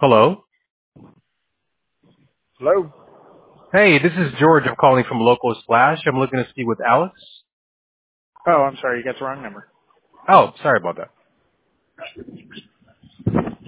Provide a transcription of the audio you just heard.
Hello. Hello? Hey, this is George. I'm calling from Local Splash. I'm looking to speak with Alex. Oh, I'm sorry, you got the wrong number. Oh, sorry about that.